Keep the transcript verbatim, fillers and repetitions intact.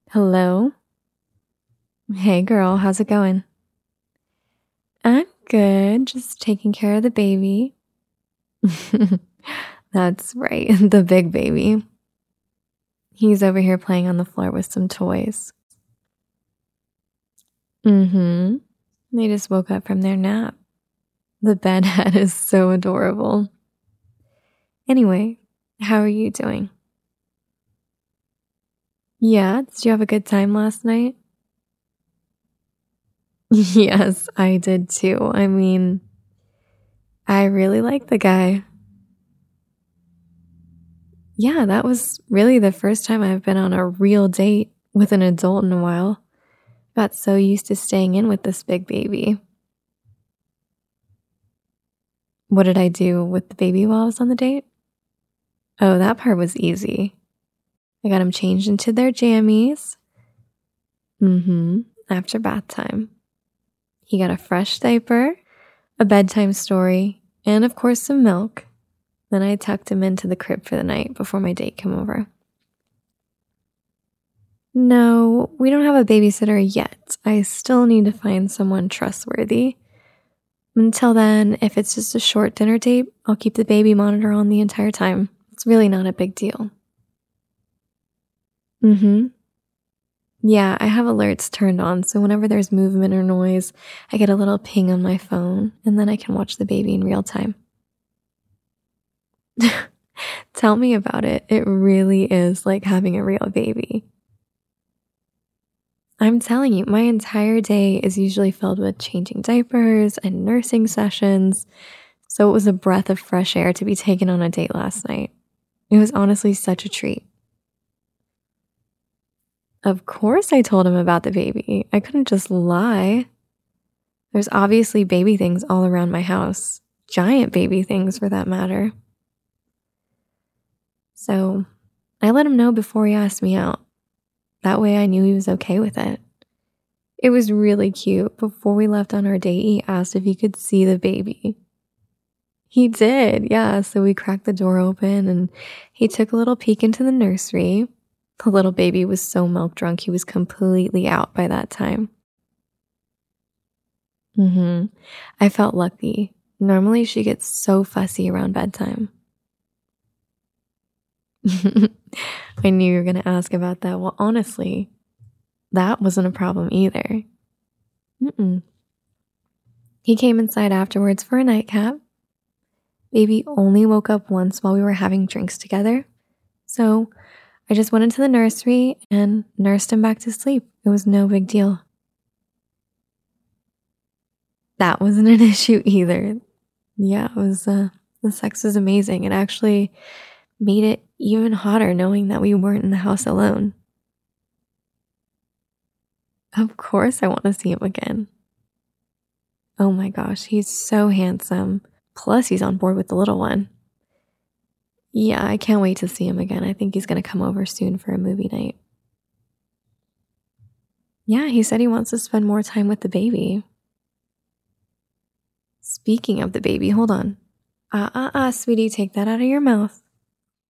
Hello. Hey girl, how's it going? I'm good, just taking care of the baby. That's right, the big baby. He's over here playing on the floor with some toys. Mm-hmm. They just woke up from their nap. The bedhead is so adorable. Anyway, how are you doing? Yeah, did you have a good time last night? Yes, I did too. I mean, I really like the guy. Yeah, that was really the first time I've been on a real date with an adult in a while. Got so used to staying in with this big baby. What did I do with the baby while I was on the date? Oh, that part was easy. I got him changed into their jammies. Mm-hmm. After bath time. He got a fresh diaper, a bedtime story, and of course some milk. Then I tucked him into the crib for the night before my date came over. No, we don't have a babysitter yet. I still need to find someone trustworthy. Until then, if it's just a short dinner date, I'll keep the baby monitor on the entire time. It's really not a big deal. Mm-hmm. Yeah, I have alerts turned on, so whenever there's movement or noise, I get a little ping on my phone, and then I can watch the baby in real time. Tell me about it. It really is like having a real baby. I'm telling you, my entire day is usually filled with changing diapers and nursing sessions, so it was a breath of fresh air to be taken on a date last night. It was honestly such a treat. Of course, I told him about the baby. I couldn't just lie. There's obviously baby things all around my house, giant baby things for that matter. So I let him know before he asked me out. That way I knew he was okay with it. It was really cute. Before we left on our date, he asked if he could see the baby. He did, yeah. So we cracked the door open and he took a little peek into the nursery. The little baby was so milk drunk, he was completely out by that time. Mm-hmm. I felt lucky. Normally, she gets so fussy around bedtime. I knew you were going to ask about that. Well, honestly, that wasn't a problem either. Mm-mm. He came inside afterwards for a nightcap. Baby only woke up once while we were having drinks together. So I just went into the nursery and nursed him back to sleep. It was no big deal. That wasn't an issue either. Yeah, it was, uh, the sex was amazing. It actually made it even hotter knowing that we weren't in the house alone. Of course I want to see him again. Oh my gosh, he's so handsome. Plus he's on board with the little one. Yeah, I can't wait to see him again. I think he's going to come over soon for a movie night. Yeah, he said he wants to spend more time with the baby. Speaking of the baby, hold on. Ah, ah, ah, sweetie, take that out of your mouth.